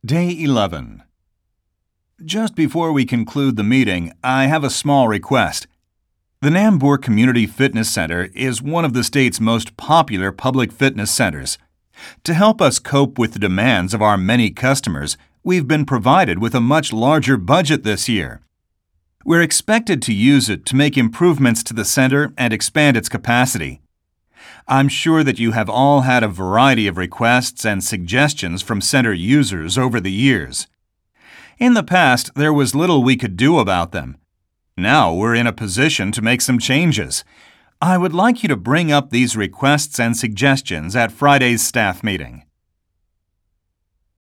Day 11. Just before we conclude the meeting, I have a small request. The Nambour Community Fitness Center is one of the state's most popular public fitness centers. To help us cope with the demands of our many customers, we've been provided with a much larger budget this year. We're expected to use it to make improvements to the center and expand its capacity. I'm sure that you have all had a variety of requests and suggestions from center users over the years. In the past, there was little we could do about them. Now we're in a position to make some changes. I would like you to bring up these requests and suggestions at Friday's staff meeting.